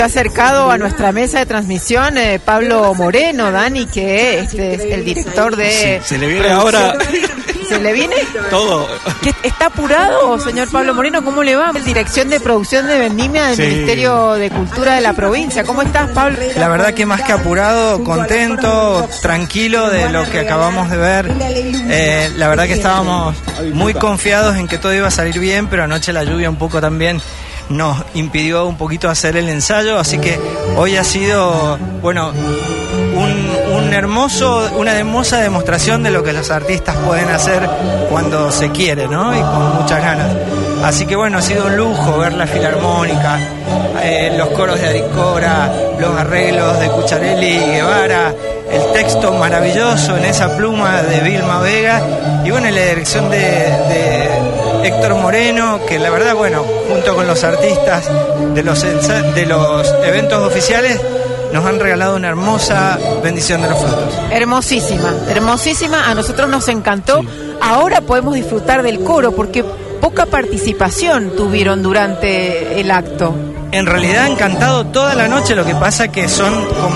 se ha acercado a nuestra mesa de transmisión Pablo Moreno, Dani, que es el director de... Sí, se le viene ahora... ¿Se le viene? Todo. ¿Está apurado, señor Pablo Moreno? ¿Cómo le va? Dirección de Producción de Vendimia del Ministerio de Cultura de la provincia. ¿Cómo estás, Pablo? La verdad que más que apurado, contento, tranquilo de lo que acabamos de ver. La verdad que estábamos muy confiados en que todo iba a salir bien, pero anoche la lluvia un poco también nos impidió un poquito hacer el ensayo, así que hoy ha sido, bueno, una hermosa demostración de lo que los artistas pueden hacer cuando se quiere, ¿no? Y con muchas ganas. Así que bueno, ha sido un lujo ver la filarmónica, los coros de Aricora, los arreglos de Cucharelli y Guevara, el texto maravilloso en esa pluma de Vilma Vega y bueno, la dirección de Héctor Moreno, que la verdad, bueno, junto con los artistas de los eventos oficiales, nos han regalado una hermosa bendición de los frutos. Hermosísima, hermosísima, a nosotros nos encantó. Sí. Ahora podemos disfrutar del coro, porque poca participación tuvieron durante el acto. En realidad han cantado toda la noche, lo que pasa que son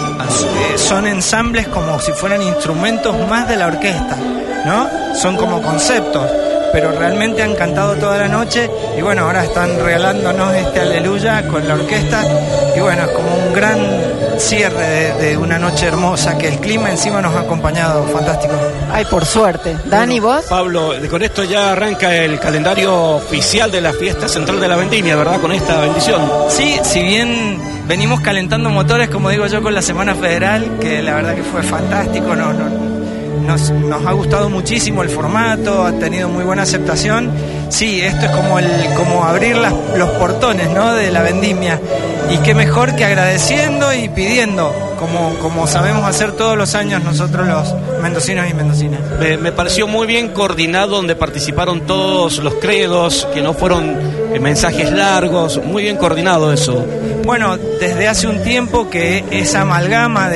ensambles como si fueran instrumentos más de la orquesta, ¿no? Son como conceptos, pero realmente han cantado toda la noche y bueno, ahora están regalándonos este Aleluya con la orquesta y bueno, es como un gran cierre de una noche hermosa, que el clima encima nos ha acompañado, fantástico. Ay, por suerte. Dani, bueno, ¿vos? Pablo, con esto ya arranca el calendario oficial de la fiesta central de la Vendimia, ¿verdad? Con esta bendición. Sí, si bien venimos calentando motores, como digo yo, con la Semana Federal, que la verdad que fue fantástico, nos ha gustado muchísimo el formato, ha tenido muy buena aceptación. Sí, esto es como abrir los portones, ¿no?, de la vendimia. Y qué mejor que agradeciendo y pidiendo, como sabemos hacer todos los años nosotros los mendocinos y mendocinas. Me pareció muy bien coordinado, donde participaron todos los credos, que no fueron mensajes largos, muy bien coordinado eso. Bueno, desde hace un tiempo que esa amalgama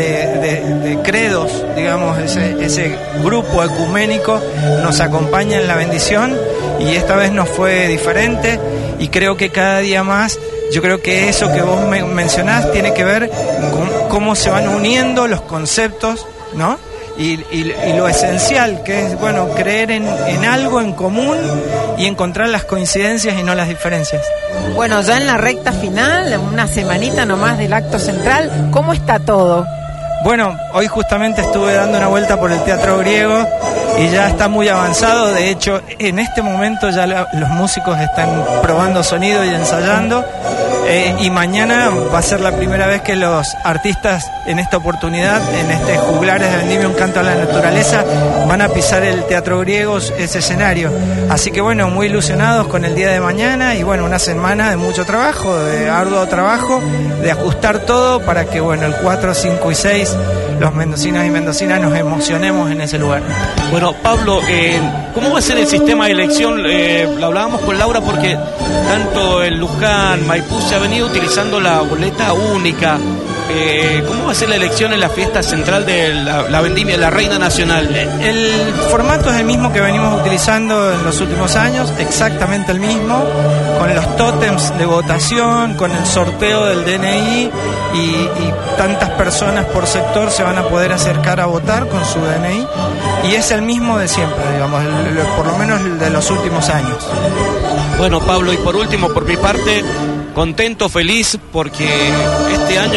de credos, digamos, ese grupo ecuménico nos acompaña en la bendición y esta vez nos fue diferente y creo que cada día más, yo creo que eso que vos mencionás tiene que ver con cómo se van uniendo los conceptos, ¿no? Y lo esencial que es, bueno, creer en algo en común y encontrar las coincidencias y no las diferencias. Bueno, ya en la recta final, una semanita nomás del acto central, ¿cómo está todo? Bueno, hoy justamente estuve dando una vuelta por el Teatro Griego y ya está muy avanzado. De hecho, en este momento ya los músicos están probando sonido y ensayando. Y mañana va a ser la primera vez que los artistas en esta oportunidad, en este Juglares de Vendimia, un canto a la naturaleza, van a pisar el Teatro Griego, ese escenario. Así que bueno, muy ilusionados con el día de mañana y bueno, una semana de mucho trabajo, de arduo trabajo, de ajustar todo para que bueno, el 4, 5 y 6, los mendocinos y mendocinas nos emocionemos en ese lugar. Bueno, Pablo, ¿cómo va a ser el sistema de elección? Lo hablábamos con Laura porque tanto el Luján, Maipú se ha venido utilizando la boleta única. ¿Cómo va a ser la elección en la fiesta central de la Vendimia, la Reina Nacional? El formato es el mismo que venimos utilizando en los últimos años, exactamente el mismo, con los tótems de votación, con el sorteo del DNI y tantas personas por sector se van a poder acercar a votar con su DNI y es el mismo de siempre, digamos, por lo menos el de los últimos años. Bueno, Pablo, y por último, por mi parte, contento, feliz, porque este año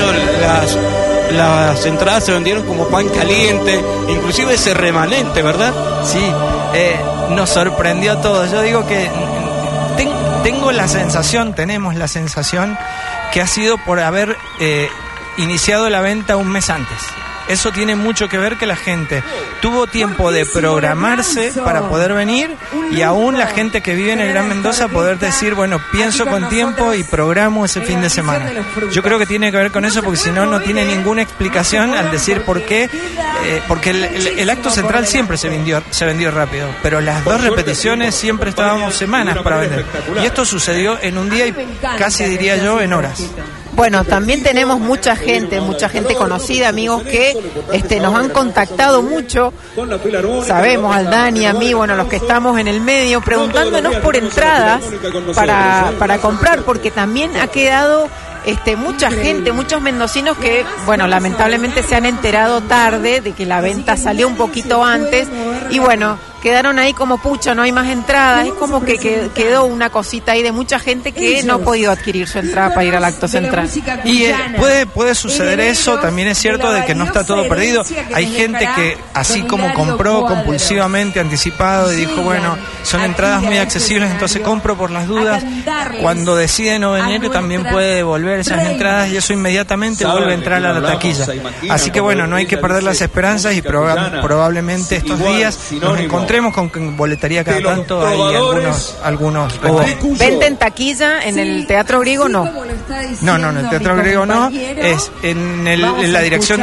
las entradas se vendieron como pan caliente, inclusive ese remanente, ¿verdad? Sí, nos sorprendió a todos. Yo digo que tenemos la sensación que ha sido por haber iniciado la venta un mes antes. Eso tiene mucho que ver que la gente tuvo tiempo de programarse para poder venir y aún la gente que vive en el Gran Mendoza poder decir, bueno, pienso con tiempo y programo ese fin de semana. Yo creo que tiene que ver con eso porque si no, no tiene ninguna explicación al decir por qué, porque el acto central siempre se vendió rápido, pero las dos repeticiones siempre estábamos semanas para vender. Y esto sucedió en un día y casi diría yo en horas. Bueno, también tenemos mucha gente conocida, amigos, que nos han contactado mucho, sabemos, al Dani, a mí, bueno, los que estamos en el medio, preguntándonos por entradas para comprar, porque también ha quedado mucha gente, muchos mendocinos que, bueno, lamentablemente se han enterado tarde de que la venta salió un poquito antes y bueno, quedaron ahí como pucha, no hay más entradas, es como que quedó una cosita ahí de mucha gente que no ha podido adquirir su entrada para ir al acto central. Y puede suceder eso, también es cierto de que no está todo perdido, hay gente que así como compró compulsivamente, anticipado y dijo, bueno, son entradas muy accesibles, entonces compro por las dudas, cuando decide no venir también puede devolver esas entradas y eso inmediatamente vuelve a entrar a la taquilla. Así que bueno, no hay que perder las esperanzas y probablemente estos días nos encontremos con boletería cada tanto, hay algunos ¿Venta en taquilla en el Teatro Griego? No. No, en el Teatro Griego no, es en la dirección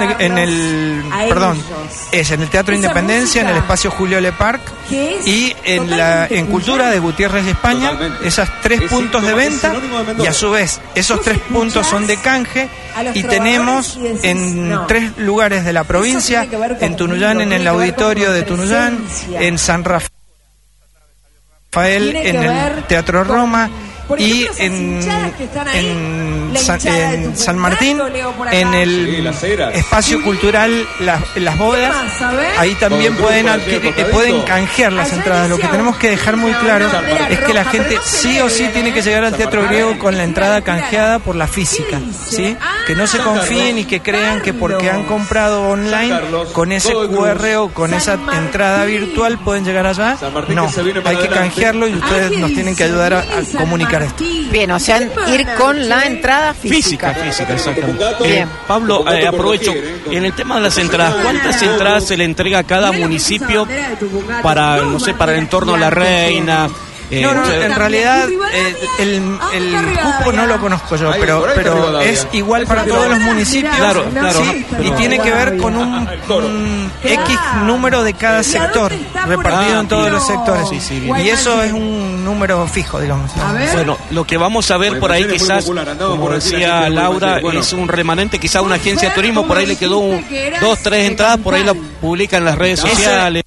es en el Teatro Independencia, en el espacio Julio Le Parc y en Cultura de Gutiérrez de España, esas 3 puntos de venta y a su vez esos 3 puntos son de canje y tenemos en 3 lugares de la provincia, en Tunuyán, en el auditorio de Tunuyán, en San Rafael, en el Teatro Roma y en San Martín, en el espacio cultural Las Bóvedas, ahí también pueden canjear las entradas. Lo que tenemos que dejar muy claro es que la gente sí o sí tiene que llegar al Teatro Griego con la entrada canjeada por la física, ¿sí? Que no se confíen y que crean que porque han comprado online con ese QR o con esa entrada virtual pueden llegar allá. No, hay que canjearlo y ustedes nos tienen que ayudar a comunicar esto. Bien, o sea, ir con la entrada física. Exactamente. Bien. Pablo, aprovecho, en el tema de las entradas, ¿cuántas entradas se le entrega a cada municipio para, no sé, para el entorno a la Reina? No, en realidad el cupo no lo conozco yo, pero es igual para todos los municipios. Claro. ¿Sí? Y tiene que ver con un X número de cada sector, repartido en todos los sectores. Sí, y eso es un número fijo, digamos. Bueno, lo que vamos a ver por ahí quizás, como decía Laura, es un remanente, quizás una agencia de turismo, por ahí le quedó 2, 3 entradas, por ahí la publican en las redes sociales.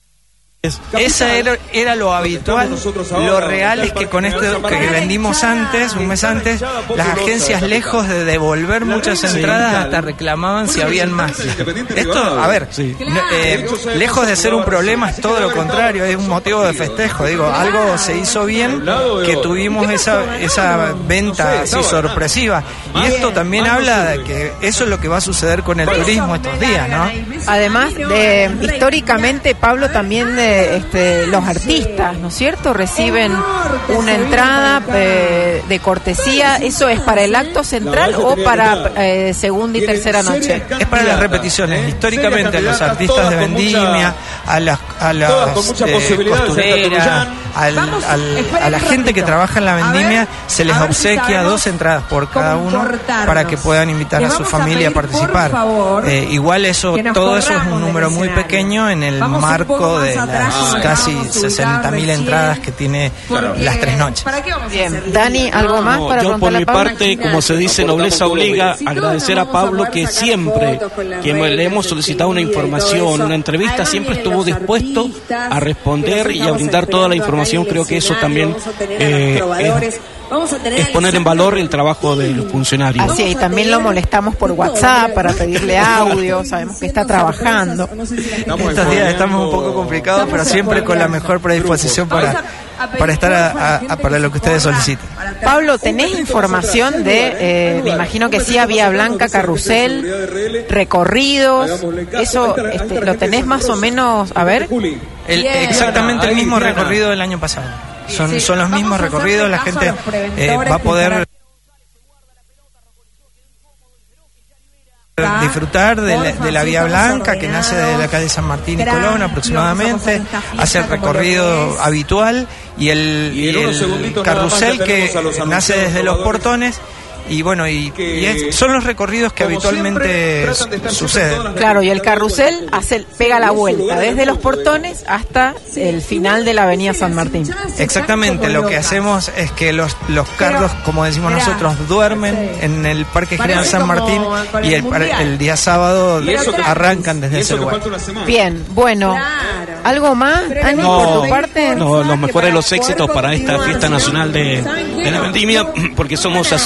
Esa era lo habitual. Lo real es que con esto que vendimos antes, un mes antes, las agencias, lejos de devolver muchas entradas, hasta reclamaban si habían más. Esto, a ver, lejos de ser un problema, es todo lo contrario, es un motivo de festejo. Digo, algo se hizo bien, que tuvimos esa venta así sorpresiva. Y esto también habla de que eso es lo que va a suceder con el turismo estos días, ¿no? Además, históricamente, Pablo, también los artistas, ¿no es cierto? Reciben una entrada de cortesía. ¿Eso es para el acto central o para segunda y tercera noche? Es para las repeticiones. Históricamente a los artistas de vendimia, a las costureras, a la gente que trabaja en la vendimia se les obsequia 2 entradas por cada uno para que puedan invitar a su familia a participar. Igual todo eso es un número muy pequeño en el marco de las casi 60.000 entradas que tiene las 3 noches. Bien, Dani, ¿algo más para yo por mi Pablo? parte, como se dice, nobleza obliga, agradecer a Pablo que siempre que le hemos solicitado una información, una entrevista, siempre estuvo dispuesto a responder y a brindar toda la información. Creo que eso también es poner en valor el trabajo de los funcionarios. Así, y también lo molestamos por WhatsApp para pedirle audio, sabemos que está trabajando. Estos días estamos un poco complicados, pero siempre con la mejor predisposición para estar para lo que ustedes soliciten. Pablo, ¿tenés información de, me imagino que sí, Vía Blanca, carrusel, recorridos? Eso lo tenés más o menos, a ver. Exactamente el mismo recorrido del año pasado. Son los mismos recorridos, la gente va a poder disfrutar de la Vía Blanca, que nace de la calle San Martín y Colón aproximadamente, hace el recorrido habitual y el carrusel que nace desde los portones. Y bueno, son los recorridos que habitualmente suceden. Claro, y el carrusel pega la vuelta desde los portones hasta el final de la avenida San Martín. Exactamente, lo que hacemos es que los carros, como decimos nosotros, duermen en el Parque General San Martín y el día sábado arrancan desde ese lugar. Bien, bueno, ¿algo más, Dani, por tu parte? No, los mejores los éxitos para esta fiesta nacional de la vendimia, porque somos hacer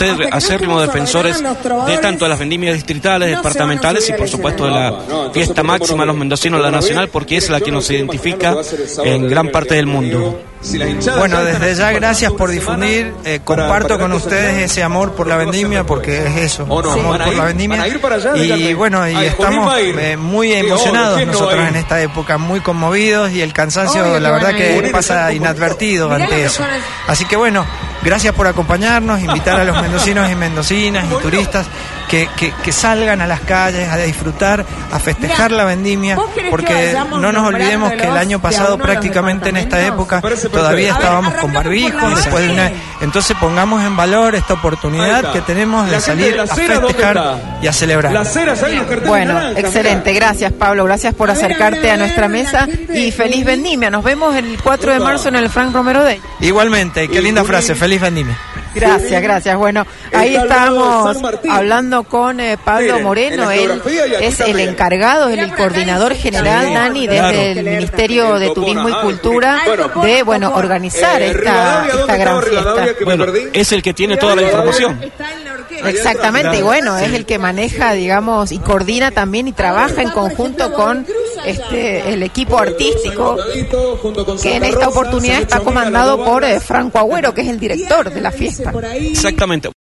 acérrimos defensores de tanto de las vendimias distritales, departamentales y por supuesto de la fiesta máxima de los mendocinos, la nacional, porque es la que nos identifica en gran parte del mundo. Bueno, desde ya gracias por difundir, comparto con ustedes ese amor por la vendimia, porque es eso, amor por la vendimia, y bueno, y estamos muy emocionados nosotros en esta época, muy conmovidos, y el cansancio la verdad que pasa inadvertido ante eso. Así que bueno, gracias por acompañarnos, invitar a los mendocinos y mendocinas y turistas que salgan a las calles a disfrutar, a festejar la vendimia, porque no nos olvidemos que el año pasado prácticamente en esta época todavía estábamos con barbijos, después de entonces pongamos en valor esta oportunidad que tenemos de salir a festejar y a celebrar. Bueno, excelente, gracias Pablo, gracias por acercarte a nuestra mesa y feliz vendimia. Nos vemos el 4 de marzo en el Frank Romero Day. Igualmente, qué linda frase, feliz vendimia. Gracias, gracias. Bueno, ahí estábamos hablando con Pablo Moreno, él es el encargado, el coordinador general, Dani, desde el Ministerio de Turismo y Cultura, de, bueno, organizar esta gran fiesta. Bueno, es el que tiene toda la información. Exactamente, y bueno, es el que maneja, digamos, y coordina también y trabaja en conjunto con el equipo artístico, que en esta oportunidad está comandado por Franco Agüero, que es el director de la fiesta. Exactamente.